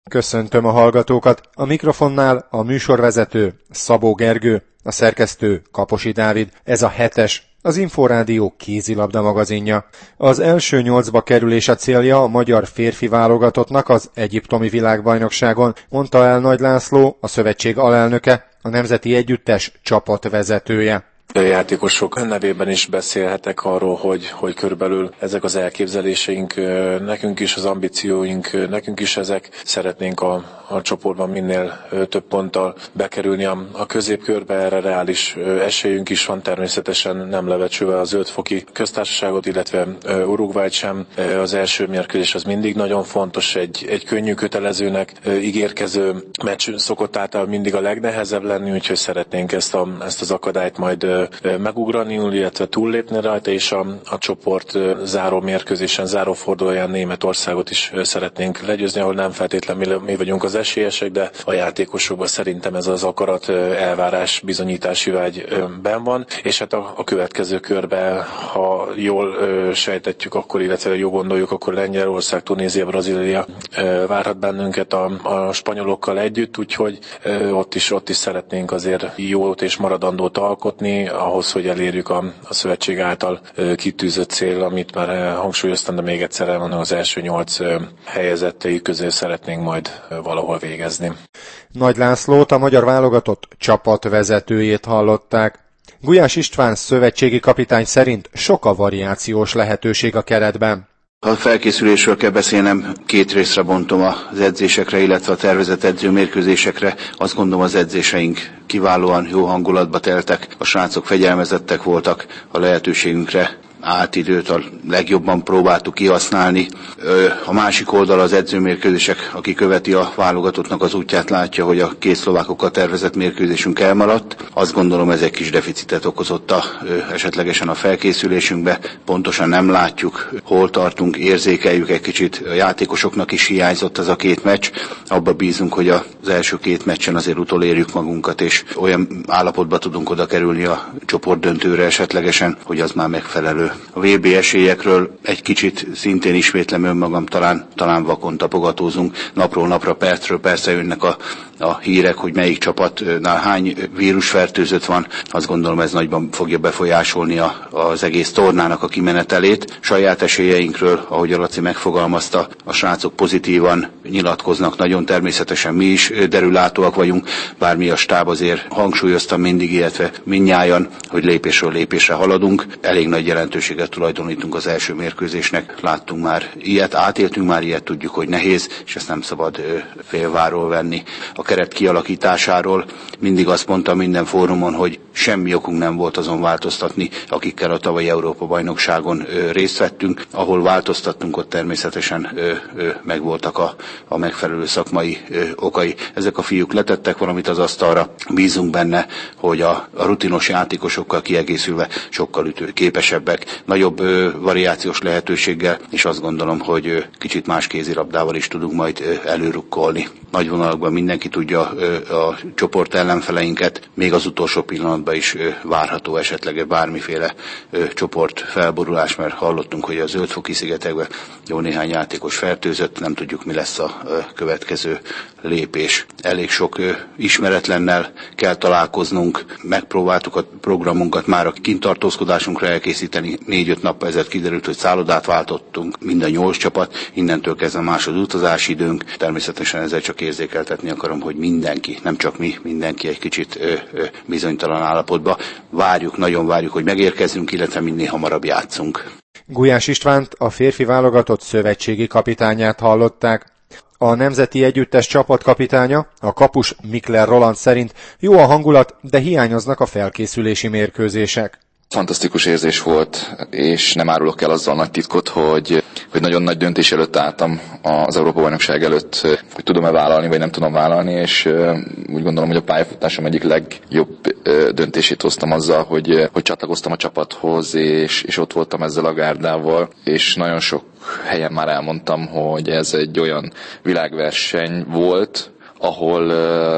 Köszöntöm a hallgatókat, a mikrofonnál a műsorvezető Szabó Gergő, a szerkesztő Kaposi Dávid, ez a 7-es, az Inforádió kézilabda magazinja. Az első 8-ba kerülés a célja a magyar férfi válogatottnak az egyiptomi világbajnokságon, mondta el Nagy László, a szövetség alelnöke, a nemzeti együttes csapatvezetője. Játékosok nevében is beszélhetek arról, hogy körülbelül ezek az elképzeléseink, nekünk is az ambícióink, nekünk is ezek. Szeretnénk a csoportban minél több ponttal bekerülni a középkörbe, erre reális esélyünk is van, természetesen nem lebecsülve a Zöld-foki köztársaságot, illetve Uruguayt sem. Az első mérkőzés az mindig nagyon fontos, egy könnyű kötelezőnek ígérkező meccs szokott általában mindig a legnehezebb lenni, úgyhogy szeretnénk ezt az akadályt majd megugrani, illetve túllépni rajta, és a csoport záró mérkőzésen, záró fordulóján Németországot is szeretnénk legyőzni, ahol nem feltétlenül mi vagyunk az esélyesek, de a játékosokban szerintem ez az akarat, elvárás, bizonyítási vágy benn van, és hát a következő körben, ha jól sejtetjük, akkor, illetve jól gondoljuk, akkor Lengyelország, Tunézia, Brazília várhat bennünket a spanyolokkal együtt, úgyhogy ott is szeretnénk azért jót és maradandót alkotni, ahhoz, hogy elérjük a szövetség által kitűzött cél, amit már hangsúlyoztam, de még egyszer elmondom, az első 8 helyezettei közé szeretnénk majd valahol végezni. Nagy Lászlót, a magyar válogatott csapatvezetőjét hallották. Gulyás István szövetségi kapitány szerint sok a variációs lehetőség a keretben. Ha a felkészülésről kell beszélnem, 2 részre bontom az edzésekre, illetve a tervezett edzőmérkőzésekre. Azt gondolom, az edzéseink kiválóan jó hangulatba teltek, a srácok fegyelmezettek voltak, a lehetőségünkre állt időt a legjobban próbáltuk kihasználni. A másik oldal az edzőmérkőzések, aki követi a válogatottnak az útját, látja, hogy a 2 szlovákokkal tervezett mérkőzésünk elmaradt. Azt gondolom, ez egy kis deficitet okozott esetlegesen a felkészülésünkbe. Pontosan nem látjuk, hol tartunk, érzékeljük egy kicsit. A játékosoknak is hiányzott ez a 2 meccs. Abba bízunk, hogy az első 2 meccsen azért utolérjük magunkat, és olyan állapotba tudunk oda kerülni a csoportdöntőre esetlegesen, hogy az már megfelelő. A VB esélyekről egy kicsit szintén ismétlem önmagam, talán vakon tapogatózunk. Napról napra, percről percre jönnek a hírek, hogy melyik csapatnál hány vírusfertőzött van. Azt gondolom, ez nagyban fogja befolyásolni az egész tornának a kimenetelét. Saját esélyeinkről, ahogy a Laci megfogalmazta, a srácok pozitívan nyilatkoznak, nagyon természetesen mi is derülátóak vagyunk, bár mi a stáb azért hangsúlyoztam mindig, illetve mindnyájan, hogy lépésről lépésre haladunk. Elég nagy jelentőséget tulajdonítunk az első mérkőzésnek. Láttunk már ilyet, átéltünk már ilyet, tudjuk, hogy nehéz, és ezt nem szabad félváról venni. A keret kialakításáról mindig azt mondtam minden fórumon, hogy semmi okunk nem volt azon változtatni, akikkel a tavalyi Európa-bajnokságon részt vettünk. Ahol változtattunk, ott természetesen megvoltak a megfelelő szakmai okai. Ezek a fiúk letettek valamit az asztalra, bízunk benne, hogy a rutinos játékosokkal kiegészülve sokkal képesebbek, nagyobb variációs lehetőséggel, és azt gondolom, hogy kicsit más kézilabdával is tudunk majd előrukkolni. Nagy vonalakban mindenki tudja a csoport ellenfeleinket, még az utolsó pillanatban is várható esetleg bármiféle csoport felborulás, mert hallottunk, hogy a Zöld-foki szigetekben jó néhány játékos fertőzött, nem tudjuk, mi lesz a következő lépés. Elég sok ismeretlennel kell találkoznunk, megpróbáltuk a programunkat már a kintartózkodásunkra elkészíteni, 4-5 nappal ezelőtt kiderült, hogy szállodát váltottunk, mind a 8 csapat, innentől kezdve más az utazási időnk. Természetesen ezzel csak érzékeltetni akarom, hogy mindenki, nem csak mi, mindenki egy kicsit bizonytalan állapotban. Várjuk, nagyon várjuk, hogy megérkezzünk, illetve minél hamarabb játszunk. Gulyás Istvánt, a férfi válogatott szövetségi kapitányát hallották. A nemzeti együttes csapatkapitánya, a kapus Mikler Roland szerint jó a hangulat, de hiányoznak a felkészülési mérkőzések. Fantasztikus érzés volt, és nem árulok el azzal nagy titkot, hogy nagyon nagy döntés előtt álltam az Európa-bajnokság előtt, hogy tudom-e vállalni, vagy nem tudom vállalni, és úgy gondolom, hogy a pályafutásom egyik legjobb döntését hoztam azzal, hogy csatlakoztam a csapathoz, és ott voltam ezzel a gárdával, és nagyon sok helyen már elmondtam, hogy ez egy olyan világverseny volt, ahol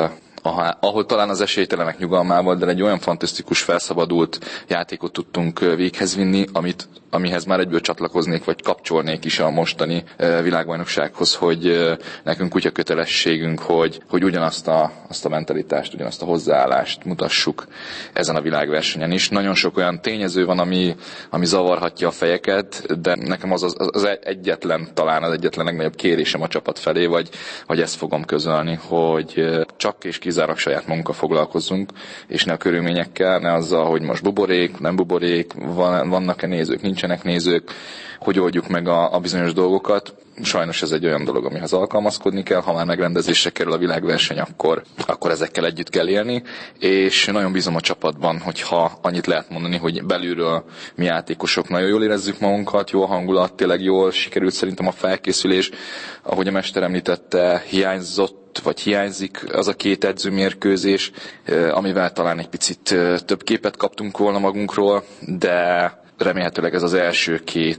ahol talán az esélytelenek nyugalmával, de egy olyan fantasztikus felszabadult játékot tudtunk véghez vinni, amihez már egyből csatlakoznék, vagy kapcsolnék is a mostani világbajnoksághoz, hogy nekünk kutya kötelességünk, hogy ugyanazt a mentalitást, ugyanazt a hozzáállást mutassuk ezen a világversenyen is. Nagyon sok olyan tényező van, ami zavarhatja a fejeket, de nekem az egyetlen, talán az egyetlen legnagyobb kérésem a csapat felé, vagy ezt fogom közölni, hogy csak és kizárólag saját magunkkal foglalkozzunk, és ne a körülményekkel, ne azzal, hogy most buborék, nem buborék, vannak-e nézők, nincsenek nézők, hogy oldjuk meg a bizonyos dolgokat. Sajnos ez egy olyan dolog, amihez alkalmazkodni kell, ha már megrendezésre kerül a világverseny, akkor ezekkel együtt kell élni, és nagyon bízom a csapatban, hogyha annyit lehet mondani, hogy belülről mi játékosok nagyon jól érezzük magunkat, jó a hangulat, tényleg jól sikerült szerintem a felkészülés, ahogy a mester említette, hiányzik az a 2 edzőmérkőzés, amivel talán egy picit több képet kaptunk volna magunkról, de remélhetőleg ez az első 2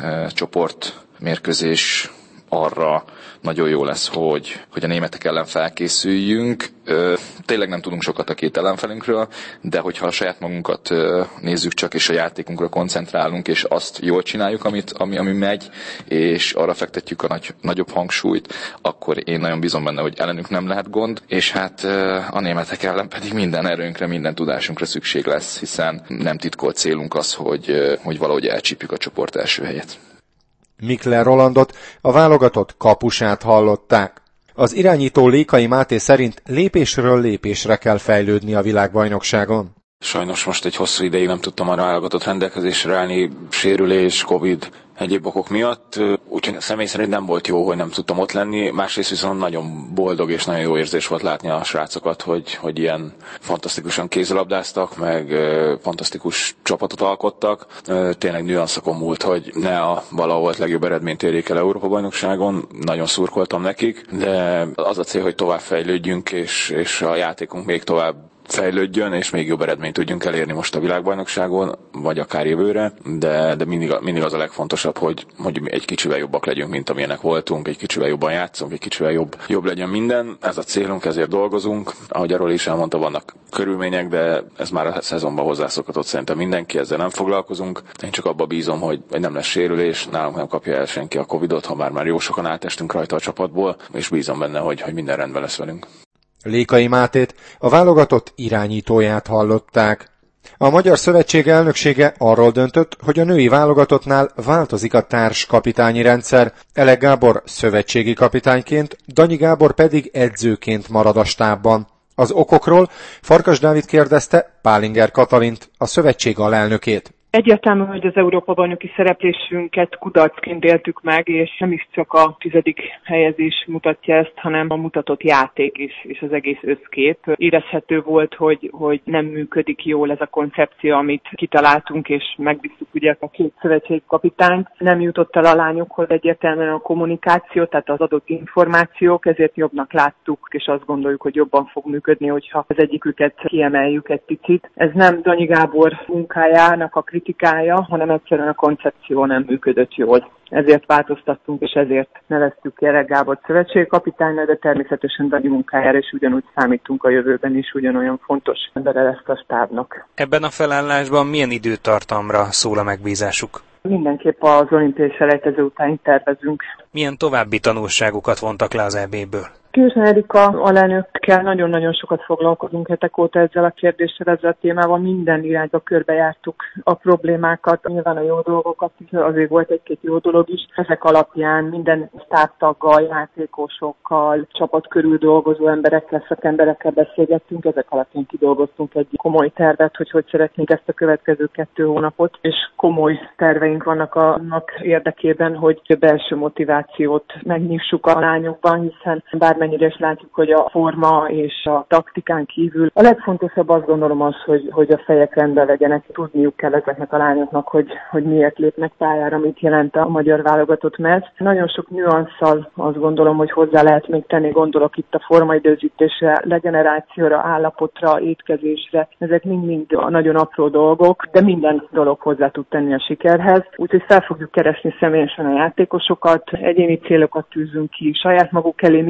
csoportmérkőzés arra nagyon jó lesz, hogy a németek ellen felkészüljünk. Tényleg nem tudunk sokat a 2 ellenfelünkről, de hogyha a saját magunkat nézzük csak, és a játékunkra koncentrálunk, és azt jól csináljuk, ami megy, és arra fektetjük a nagyobb hangsúlyt, akkor én nagyon bízom benne, hogy ellenünk nem lehet gond, és hát a németek ellen pedig minden erőnkre, minden tudásunkra szükség lesz, hiszen nem titkolt célunk az, hogy valahogy elcsípjük a csoport első helyet. Mikler Rolandot, a válogatott kapusát hallották. Az irányító Lékai Máté szerint lépésről lépésre kell fejlődni a világbajnokságon. Sajnos most egy hosszú ideig nem tudtam a válogatott rendelkezésre állni, sérülés, Covid, egyéb okok miatt, úgyhogy személy szerint nem volt jó, hogy nem tudtam ott lenni, másrészt viszont nagyon boldog és nagyon jó érzés volt látni a srácokat, hogy ilyen fantasztikusan kézilabdáztak, meg fantasztikus csapatot alkottak. Tényleg nüanszokon múlt, hogy ne a valahol volt legjobb eredményt érjék el Európa-bajnokságon, nagyon szurkoltam nekik, de az a cél, hogy tovább fejlődjünk, és a játékunk még tovább fejlődjön, és még jobb eredményt tudjunk elérni most a világbajnokságon, vagy akár jövőre, de mindig az a legfontosabb, hogy egy kicsivel jobbak legyünk, mint amilyenek voltunk, egy kicsivel jobban játszunk, egy kicsivel jobb legyen minden. Ez a célunk, ezért dolgozunk. Ahogy arról is elmondta, vannak körülmények, de ez már a szezonban hozzászokhatott szerintem mindenki, ezzel nem foglalkozunk. Én csak abba bízom, hogy nem lesz sérülés, nálunk nem kapja el senki a Covidot, ha már jó sokan átestünk rajta a csapatból, és bízom benne, hogy minden rendben lesz velünk. Lékai Mátét, a válogatott irányítóját hallották. A Magyar Szövetség elnöksége arról döntött, hogy a női válogatottnál változik a társkapitányi rendszer, Elek Gábor szövetségi kapitányként, Danyi Gábor pedig edzőként marad a stábban. Az okokról Farkas Dávid kérdezte Pálinger Katalint, a szövetség alelnökét. Egyértelmű, hogy az Európa-bajnoki szereplésünket kudarcként éltük meg, és nem is csak a 10. helyezés mutatja ezt, hanem a mutatott játék is, és az egész összkép. Érezhető volt, hogy nem működik jól ez a koncepció, amit kitaláltunk, és megbíztuk ugye a 2 szövetségkapitányt. Nem jutott el a lányokhoz egyértelműen a kommunikáció, tehát az adott információk, ezért jobbnak láttuk, és azt gondoljuk, hogy jobban fog működni, hogyha az egyiküket kiemeljük egy picit. Ez nem Danyi Gábor munkájának a kritikája, hanem egyszerűen a koncepció nem működött jól. Ezért változtattunk, és ezért neveztük ki Elek Gábor szövetségkapitánynak, de természetesen Danyi munkájára is ugyanúgy számítunk a jövőben is, ugyanolyan fontos embere lesz a stábnak. Ebben a felállásban milyen időtartamra szól a megbízásuk? Mindenképp az olimpiai selejtező után tervezünk. Milyen további tanulságokat vontak le az EB-ből? Kőzsner Erika alelnökkel nagyon-nagyon sokat foglalkozunk hetek óta ezzel a kérdéssel, ezzel a témával. Minden irányba körbejártuk a problémákat, nyilván a jó dolgokat is, azért volt egy-két jó dolog is. Ezek alapján minden stábtaggal, játékosokkal, csapat körül dolgozó emberekkel, szakemberekkel beszélgettünk, ezek alapján kidolgoztunk egy komoly tervet, hogy szeretnénk ezt a következő 2 hónapot, és komoly terveink vannak annak érdekében, hogy belső motivációt megnyissuk a lányokban, hiszen bármennyire is látjuk, hogy a forma és a taktikán kívül a legfontosabb azt gondolom az, hogy a fejek rendben legyenek. Tudniuk kell ezeknek a lányoknak, hogy miért lépnek pályára, mit jelent a magyar válogatott meccs. Nagyon sok nüansszal azt gondolom, hogy hozzá lehet még tenni, gondolok itt a formaidőzítésre, legenerációra, állapotra, étkezésre. Ezek mind nagyon apró dolgok, de minden dolog hozzá tud tenni a sikerhez. Úgyhogy fel fogjuk keresni személyesen a játékosokat, egyéni célokat tűzünk ki, saját maguk elé, mik a céljuk,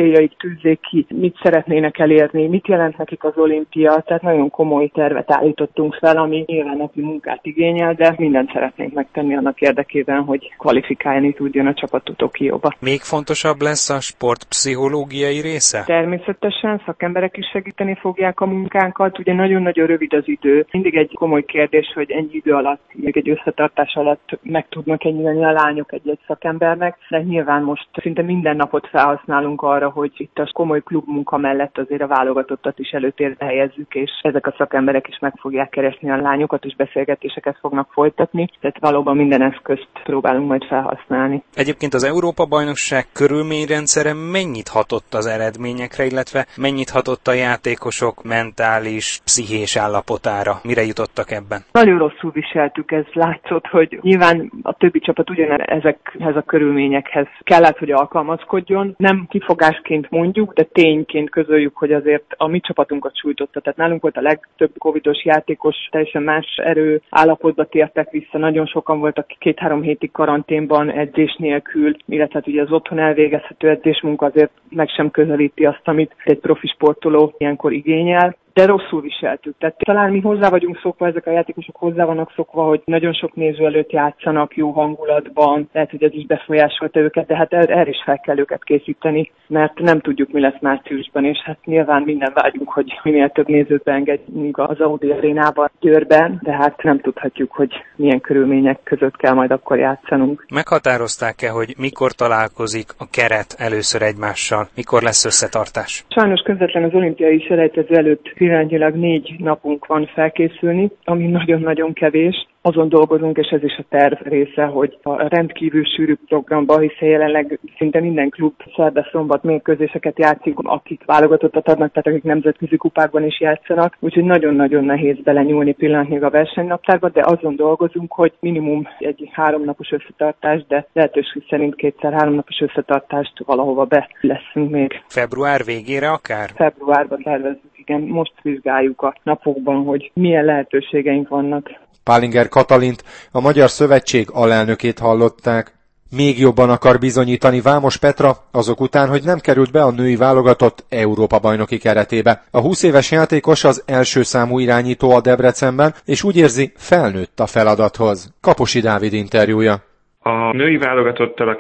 céljaik tűzzék ki, mit szeretnének elérni, mit jelent nekik az olimpia, tehát nagyon komoly tervet állítottunk fel, ami nyilván napi munkát igényel, de mindent szeretnénk megtenni annak érdekében, hogy kvalifikálni tudjon a csapat Tokióba. Még fontosabb lesz a sportpszichológiai része? Természetesen szakemberek is segíteni fogják a munkánkat, ugye nagyon-nagyon rövid az idő. Mindig egy komoly kérdés, hogy ennyi idő alatt, egy összetartás alatt meg tudnak nyílni a lányok egy szakembernek, de nyilván most szinte minden napot felhasználunk arra, hogy itt a komoly klubmunka mellett azért a válogatottat is előtérbe helyezzük, és ezek a szakemberek is meg fogják keresni a lányokat, és beszélgetéseket fognak folytatni, tehát valóban minden eszközt próbálunk majd felhasználni. Egyébként az Európa-bajnokság körülményrendszere mennyit hatott az eredményekre, illetve mennyit hatott a játékosok mentális, pszichés állapotára? Mire jutottak ebben? Nagyon rosszul viseltük, ez látszott, hogy nyilván a többi csapat ezekhez a körülményekhez kellett, hogy alkalmazkodjon. Nem kifogásként mondjuk, de tényként közöljük, hogy azért a mi csapatunkat sújtotta. Tehát nálunk volt a legtöbb covidos játékos, teljesen más erő állapotba tértek vissza. Nagyon sokan voltak 2-3 hétig karanténban edzés nélkül, illetve ugye az otthon elvégezhető edzésmunka azért meg sem közelíti azt, amit egy profi sportoló ilyenkor igényel. De rosszul viseltük. Tehát talán mi hozzá vagyunk szokva, ezek a játékosok hozzá vannak szokva, hogy nagyon sok néző előtt játszanak, jó hangulatban, lehet, hogy ez is befolyásolta őket, de hát erre is fel kell őket készíteni, mert nem tudjuk, mi lesz márciusban, és hát nyilván minden vágyunk, hogy minél több nézőt beengedjünk az Audi arénába Győrben, de hát nem tudhatjuk, hogy milyen körülmények között kell majd akkor játszanunk. Meghatározták-e, hogy mikor találkozik a keret először egymással? Mikor lesz összetartás? Sajnos közvetlen az olimpiai selejtező előtt pillanatnyilag 4 napunk van felkészülni, ami nagyon-nagyon kevés. Azon dolgozunk, és ez is a terv része, hogy a rendkívül sűrű programba, hiszen jelenleg szinte minden klub szerda-szombat mérkőzéseket játszik, akik válogatottat adnak, tehát akik nemzetközi kupákban is játszanak. Úgyhogy nagyon-nagyon nehéz belenyúlni pillanatnyilag a versenynaptárba, de azon dolgozunk, hogy minimum egy 3 napos összetartást, de lehetőség szerint 2-3 napos összetartást valahova be leszünk még. Február végére akár? Februárban tervezzük, igen. Most vizsgáljuk a napokban, hogy milyen lehetőségeink vannak. Pálinger Katalint, a Magyar Szövetség alelnökét hallották. Még jobban akar bizonyítani Vámos Petra, azok után, hogy nem került be a női válogatott Európa-bajnoki keretébe. A 20 éves játékos az első számú irányító a Debrecenben, és úgy érzi, felnőtt a feladathoz. Kaposi Dávid interjúja. A női válogatottal a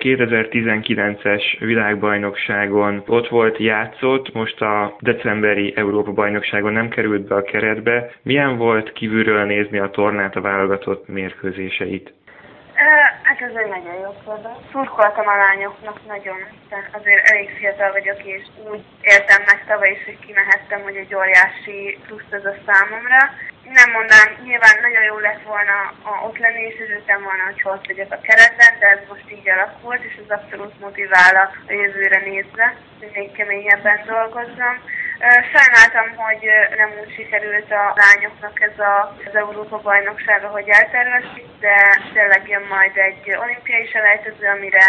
2019-es világbajnokságon ott volt, játszott, most a decemberi Európa-bajnokságon nem került be a keretbe. Milyen volt kívülről nézni a tornát, a válogatott mérkőzéseit? Hát ez egy nagyon jó kérdés. Szurkoltam a lányoknak nagyon, hiszen azért elég fiatal vagyok, és úgy éltem meg tavaly is, hogy kimehettem, hogy egy óriási plusz ez a számomra. Nem mondanám, nyilván nagyon jó lett volna ott lenni, és örültem volna, hogy ott vagyok a keretben, de ez most így alakult, és ez abszolút motivál a jövőre nézve, hogy még keményebben dolgozzam. Sajnáltam, hogy nem úgy sikerült a lányoknak ez az Európa-bajnokság, ahogy elterveztük, de tényleg jön majd egy olimpiai selejtező, amire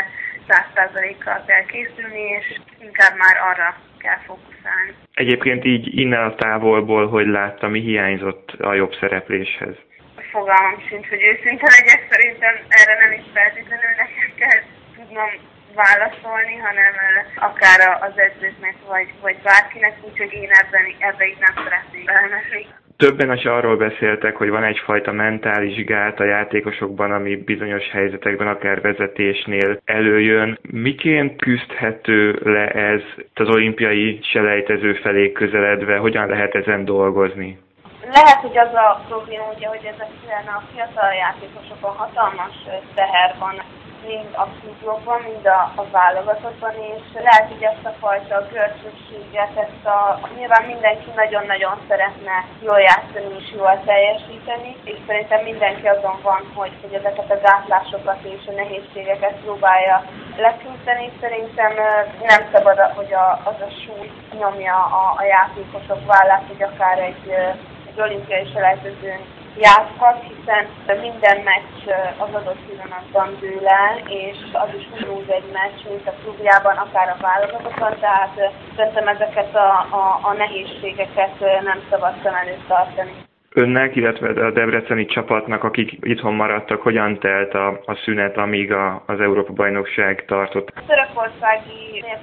100%-kal kell készülni, és inkább már arra kell fókuszálni. Egyébként így innen a távolból, hogy látta, mi hiányzott a jobb szerepléshez? Fogalmam sincs, hogy őszinte legyek, szerintem erre nem is feltétlenül nekem kell tudnom válaszolni, hanem akár az edzőknek, vagy bárkinek, úgyhogy én ebbe így nem szeretnék belemenni. Többen is arról beszéltek, hogy van egyfajta mentális gát a játékosokban, ami bizonyos helyzetekben, akár vezetésnél előjön. Miként küzdhető le ez az olimpiai selejtező felé közeledve? Hogyan lehet ezen dolgozni? Lehet, hogy az a probléma, ugye, hogy ezeken a fiatal játékosokon hatalmas teher van, mind a klubokban, mind a válogatottban, és lehet, hogy ezt a fajta görcsösséget, nyilván mindenki nagyon-nagyon szeretne jól játszani és jól teljesíteni, és szerintem mindenki azon van, hogy ezeket a gátlásokat és a nehézségeket próbálja leküzdeni. Szerintem nem szabad, hogy az a súly nyomja a játékosok vállát, hogy akár egy olimpiai selejtezőn játszhat, hiszen minden meccs az adott pillanatban dől el, és az is ugyanúgy egy meccs, mint a klubjában, akár a válogatotban, tehát szerintem ezeket a nehézségeket nem szabad szem előtt tartani. Önnek, illetve a debreceni csapatnak, akik itthon maradtak, hogyan telt a szünet, amíg az Európa-bajnokság tartott? A törökországi mérkőzés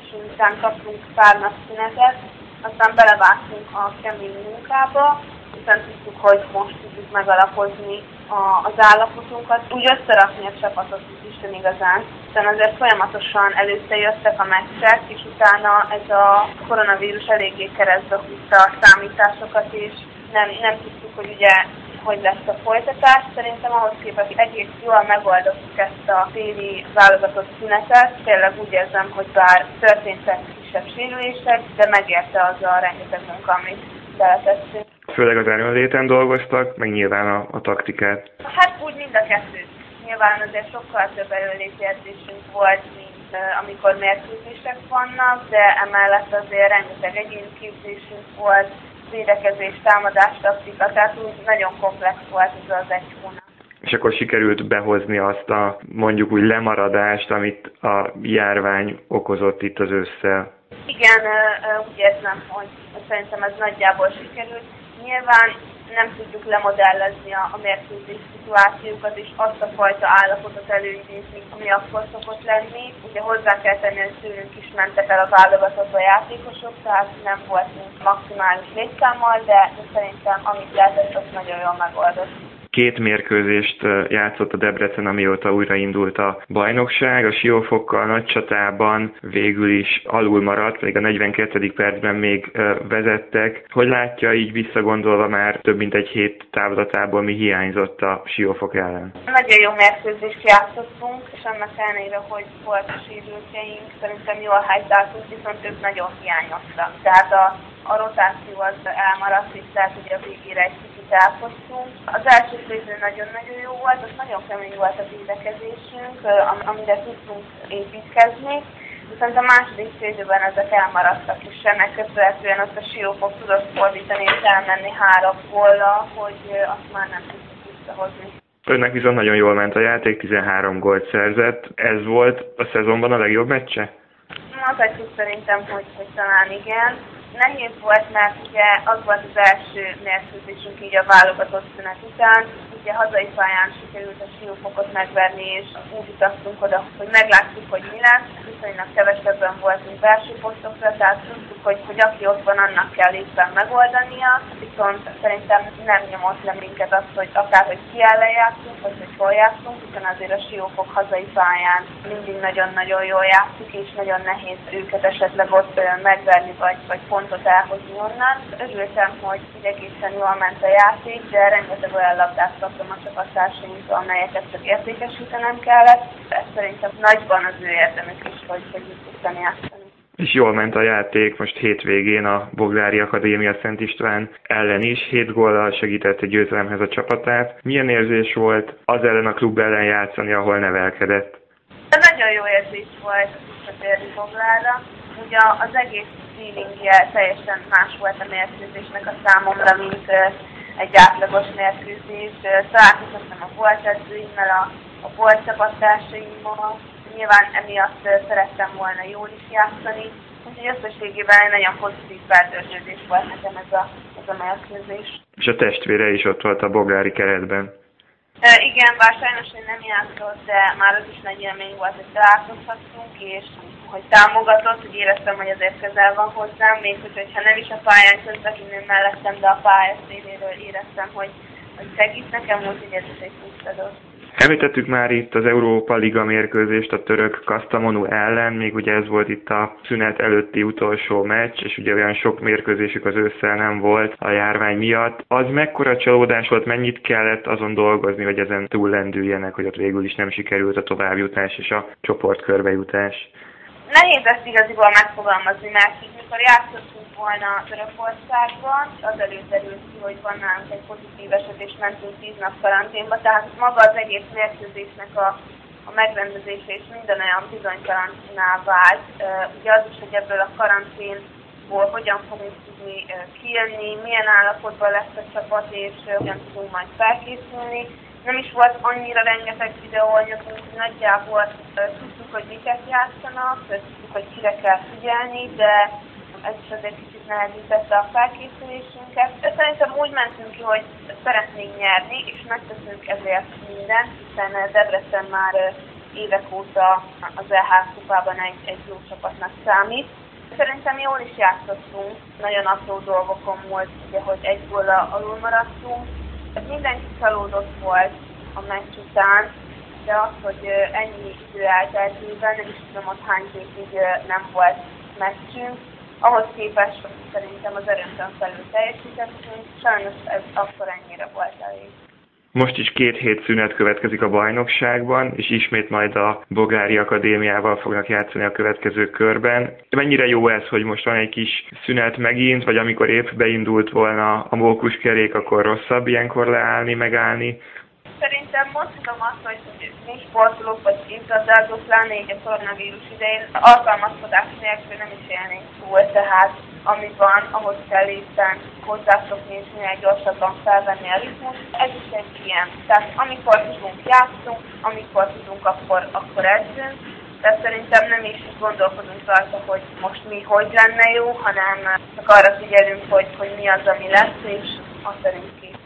edzésünk után kaptunk pár nap szünetet, aztán belevágtunk a kemény munkába, hiszen tudtuk, hogy most tudjuk megalapozni az állapotunkat, úgy összerakni a csapatot Isten igazán, hiszen azért folyamatosan előtte jöttek a meccsek, és utána ez a koronavírus eléggé keresztbe húzta a számításokat, és nem tudtuk, hogy ugye hogy lesz a folytatás. Szerintem ahhoz képest egész jól megoldottuk ezt a téli válogatott szünetet. Tényleg úgy érzem, hogy bár történtek kisebb sérülések, de megérte az a rengeteg munka, amit beletettünk. Főleg az erőnléten dolgoztak, meg nyilván a taktikát. Hát úgy mind a kettő. Nyilván azért sokkal több erőnléti edzésünk volt, mint amikor mérkőzések vannak, de emellett azért rengeteg egyéni képzésünk volt, védekezés, támadás, taktika, tehát úgy nagyon komplex volt ez az egy hónap. És akkor sikerült behozni azt a mondjuk úgy lemaradást, amit a járvány okozott itt az ősszel. Igen, úgy érzem, hogy szerintem ez nagyjából sikerült. Nyilván nem tudjuk lemodellezni a mérkőzés szituációkat, és azt a fajta állapotot előidézni, ami akkor szokott lenni. Ugye hozzá kell tenni, hogy tőlünk is mentek el a válogatottba játékosok, tehát nem voltunk maximális létszámmal, de szerintem amit lehetett, azt nagyon jól megoldott. 2 mérkőzést játszott a Debrecen, amióta újraindult a bajnokság. A Siófokkal nagy csatában végül is alul maradt, pedig a 42. percben még vezettek. Hogy látja így visszagondolva már több mint egy hét távlatából, mi hiányzott a Siófok ellen? Nagyon jó mérkőzést játszottunk, és annak ellenére, hogy volt a sérültjeink, szerintem jól helytáltunk, viszont ők nagyon hiányoztak. Tehát a rotáció az elmaradt, és tehát ugye a végére egy kicsit elfogytunk. Az első félidő nagyon-nagyon jó volt, az nagyon kemény volt a védekezésünk, amire tudtunk építkezni. Viszont a második félidőben ezek elmaradtak, és ennek köszönhetően azt a Siófok tudott fordítani és elmenni 3 góllal, hogy azt már nem tudtuk visszahozni. Önnek viszont nagyon jól ment a játék, 13 gólt szerzett. Ez volt a szezonban a legjobb meccse? Mondhatjuk szerintem, hogy talán igen. Nehéz volt, mert ugye az volt az első mérkőzésünk így a válogatott szünet után. Ugye hazai pályán sikerült a Siófokot megverni, és úgy utaztunk oda, hogy megláttuk, hogy mi lesz. Viszonylag kevesebben voltunk belső posztokra, tehát tudtuk, hogy aki ott van, annak kell éppen megoldania. Viszont szerintem nem nyomott le minket az, hogy akárhogy ki ellen játszunk, vagy hogy hol játszunk, hiszen azért a Siófok hazai pályán mindig nagyon-nagyon jól játszik, és nagyon nehéz őket esetleg ott megverni, vagy pontot elhozni onnan. Örültem, hogy egészen jól ment a játék, de rengeteg olyan labdát kaptam a csapattársainktól, amelyeket csak értékesítenem kellett. Ez szerintem nagyban az ő érdemük is, hogy itt tudtam játszani. És jól ment a játék most hétvégén a Bogdári Akadémia Szent István ellen is, 7 góllal segítette győzelemhez a csapatát. Milyen érzés volt az ellen a klub ellen játszani, ahol nevelkedett? Nagyon jó érzés volt visszatérni Bogdára. Ugye az egész feelingje teljesen más volt a mérkőzésnek a számomra, mint egy átlagos mérkőzés. Találkoztam a volt edzőimmel, a volt csapattársaimmal. Nyilván emiatt szerettem volna jól is játszani. Úgyhogy összességében egy nagyon pozitív feltöltődés volt nekem ez a mérkőzés. És a testvére is ott volt a bogdári keretben. Igen, bár sajnos én nem játszott, de már az is nagy élmény volt, hogy találkozhattunk, és hogy támogatott, hogy éreztem, hogy azért közel van hozzám, még hogyha nem is a pályán közvetlenül mellettem, de a pálya széléről éreztem, hogy segít nekem, úgyhogy ez is egy plusz adott. Említettük már itt az Európa Liga mérkőzést a török Kastamonu ellen, még ugye ez volt itt a szünet előtti utolsó meccs, és ugye olyan sok mérkőzésük az ősszel nem volt a járvány miatt. Az mekkora csalódás volt, mennyit kellett azon dolgozni, hogy ezen túllendüljenek, hogy ott végül is nem sikerült a továbbjutás és a csoportkörbejutás? Nehéz ezt igaziból megfogalmazni, mert mikor játszottunk volna Törökországban, azelőtt derült ki, hogy van nálunk egy pozitív eset, és mentünk 10 nap karanténba, tehát maga az egész mérkőzésnek a megrendezése és minden olyan bizonytalanná vált. Ugye az is, hogy ebből a karanténból hogyan fogunk tudni kijönni, milyen állapotban lesz a csapat, és hogyan tudunk majd felkészülni. Nem is volt annyira rengeteg videóanyagunk, hogy nagyjából tudtuk, hogy miket játszanak, tudtuk, hogy kire kell figyelni, de ez is azért kicsit nehezítette a felkészülésünket. De szerintem úgy mentünk ki, hogy szeretnénk nyerni, és megteszünk ezért mindent, hiszen Debrecen már évek óta az EHF kupában egy jó csapatnak számít. Szerintem jól is játszottunk, nagyon apró dolgokon volt, ugye, hogy egy góllal alul maradtunk. Mindenki csalódott volt a meccs után, de az, hogy ennyi idő elteltében, nem is tudom, hogy hány hétig nem volt meccsünk, ahhoz képest szerintem az erőnkön felül teljesítettünk, sajnos ez akkor ennyire volt elég. Most is 2 hét szünet következik a bajnokságban, és ismét majd a Bogári Akadémiával fognak játszani a következő körben. Mennyire jó ez, hogy most van egy kis szünet megint, vagy amikor épp beindult volna a mókuskerék, akkor rosszabb ilyenkor leállni, megállni? Szerintem mondhatom azt, hogy mi sportolók vagy évgazdálók, pláne így a koronavírus idején alkalmazkodás nélkül nem is élnénk túl, tehát ami van, ahhoz kell éppen hozzászokni és minél gyorsabban felvenni a ritmus. Ez is egy ilyen. Tehát amikor tudunk, játszunk, amikor tudunk, akkor edzünk. De szerintem nem is gondolkodunk rajta, hogy most mi hogy lenne jó, hanem csak arra figyelünk, hogy mi az, ami lesz, és azt szerint készülünk.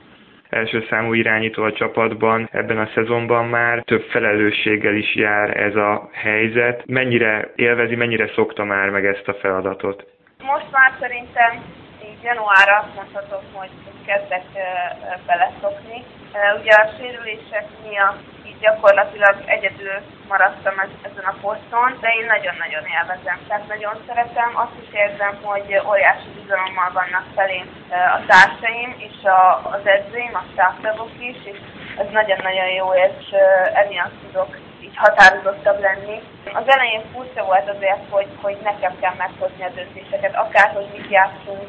Első számú irányító a csapatban, ebben a szezonban már több felelősséggel is jár ez a helyzet. Mennyire élvezi, mennyire szokta már meg ezt a feladatot? Most már szerintem így januárra azt mondhatom, hogy kezdek beleszokni. Ugye a sérülések miatt így gyakorlatilag egyedül maradtam ezen a poszton, de én nagyon-nagyon élvezem, tehát nagyon szeretem. Azt is érzem, hogy óriási bizalommal vannak felém a társaim és az edzőim, a stábtagok is, és ez nagyon-nagyon jó, és emiatt tudok így határozottabb lenni. Az elején furcsa volt azért, hogy nekem kell meghozni a döntéseket, akárhogy mit játszunk,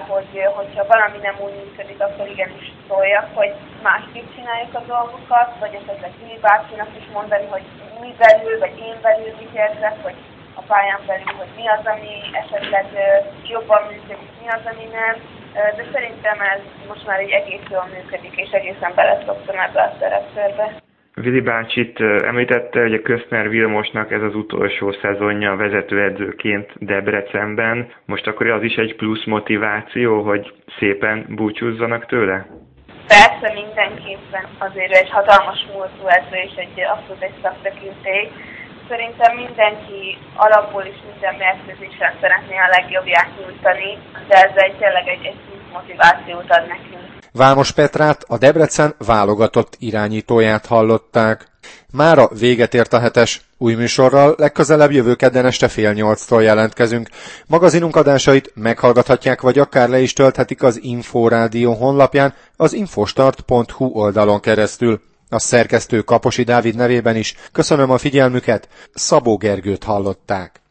hogyha valami nem úgy működik, akkor igenis szóljak, hogy másképp csináljuk a dolgokat, vagy esetleg Timi bácsinak is mondani, hogy mi belül, vagy én belül mit érzek, hogy a pályán belül, hogy mi az, ami esetleg jobban működik, mi az, ami nem. De szerintem ez most már egy egész jól működik, és egészen beleszoktam ebbe a szerepkörbe. Vili bácsit említette, hogy a Köszner Vilmosnak ez az utolsó szezonja vezetőedzőként Debrecenben. Most akkor az is egy plusz motiváció, hogy szépen búcsúzzanak tőle? Persze, mindenképpen. Azért egy hatalmas múltú edző és abszolút egy szaktekintély. Szerintem mindenki alapból is minden mérkőzésen szeretné a legjobbját nyújtani, de ez tényleg egy plusz motivációt ad nekünk. Vámos Petrát, a Debrecen válogatott irányítóját hallották. Mára véget ért a hetes. Új műsorral legközelebb jövő kedden este 7:30-tól jelentkezünk. Magazinunk adásait meghallgathatják, vagy akár le is tölthetik az Inforádió honlapján, az infostart.hu oldalon keresztül. A szerkesztő Kaposi Dávid nevében is köszönöm a figyelmüket, Szabó Gergőt hallották.